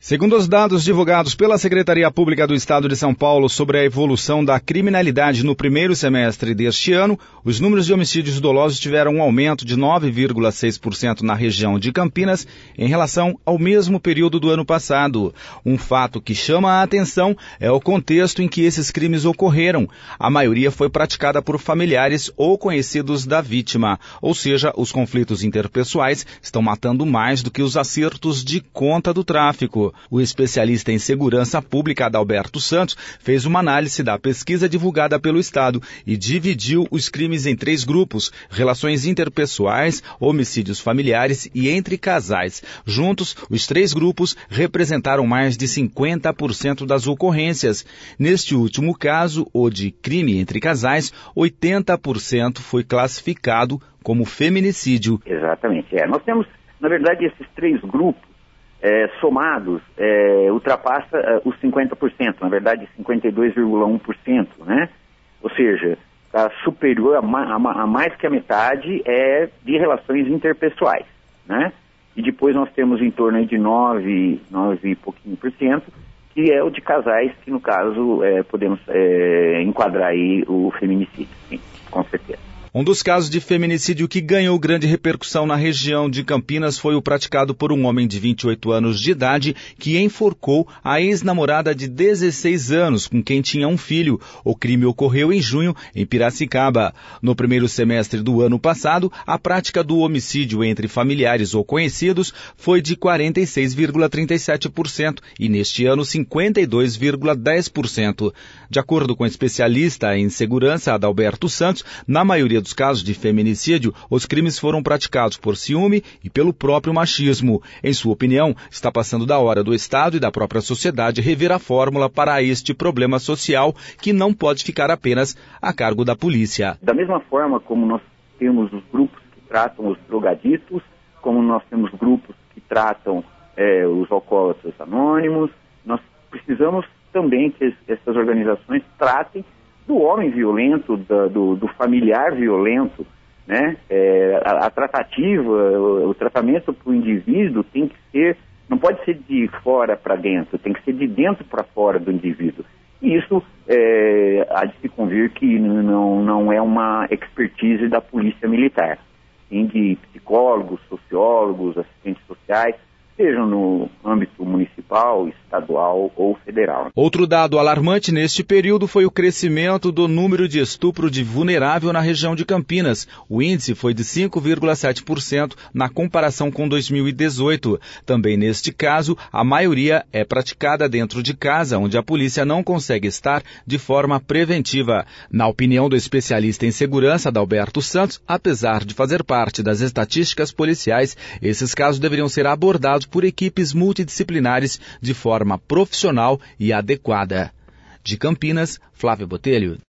Segundo os dados divulgados pela Secretaria Pública do Estado de São Paulo sobre a evolução da criminalidade no primeiro semestre deste ano, os números de homicídios dolosos tiveram um aumento de 9,6% na região de Campinas em relação ao mesmo período do ano passado. Um fato que chama a atenção é o contexto em que esses crimes ocorreram. A maioria foi praticada por familiares ou conhecidos da vítima, ou seja, os conflitos interpessoais estão matando mais do que os acertos de conta do tráfico. O especialista em segurança pública Adalberto Santos fez uma análise da pesquisa divulgada pelo Estado e dividiu os crimes em 3 grupos: relações interpessoais, homicídios familiares e entre casais. Juntos, os 3 grupos representaram mais de 50% das ocorrências. Neste último caso, o de crime entre casais, 80% foi classificado como feminicídio. Exatamente. Nós temos, na verdade, esses 3 grupos somados, ultrapassa os 50%, na verdade 52,1%, né? Ou seja, está superior a mais que a metade de relações interpessoais, né? E depois nós temos em torno de 9 e pouquinho por cento, que é o de casais, que no caso podemos enquadrar aí o feminicídio, sim, com certeza. Um dos casos de feminicídio que ganhou grande repercussão na região de Campinas foi o praticado por um homem de 28 anos de idade que enforcou a ex-namorada de 16 anos, com quem tinha um filho. O crime ocorreu em junho, em Piracicaba. No primeiro semestre do ano passado, a prática do homicídio entre familiares ou conhecidos foi de 46,37% e neste ano 52,10%. De acordo com o especialista em segurança Adalberto Santos, na maioria dos casos de feminicídio, os crimes foram praticados por ciúme e pelo próprio machismo. Em sua opinião, está passando da hora do Estado e da própria sociedade rever a fórmula para este problema social que não pode ficar apenas a cargo da polícia. Da mesma forma como nós temos os grupos que tratam os drogaditos, como nós temos grupos que tratam os alcoólatras anônimos, nós precisamos também que essas organizações tratem do homem violento, do familiar violento, né? A tratativa, o tratamento para o indivíduo tem que ser, não pode ser de fora para dentro, tem que ser de dentro para fora do indivíduo. E isso há de se convir que não é uma expertise da polícia militar, sim de psicólogos, sociólogos, assistentes sociais, sejam no âmbito municipal, estadual ou federal. Outro dado alarmante neste período foi o crescimento do número de estupro de vulnerável na região de Campinas. O índice foi de 5,7% na comparação com 2018. Também neste caso, a maioria é praticada dentro de casa, onde a polícia não consegue estar de forma preventiva. Na opinião do especialista em segurança, Adalberto Santos, apesar de fazer parte das estatísticas policiais, esses casos deveriam ser abordados por equipes multidisciplinares de forma profissional e adequada. De Campinas, Flávio Botelho.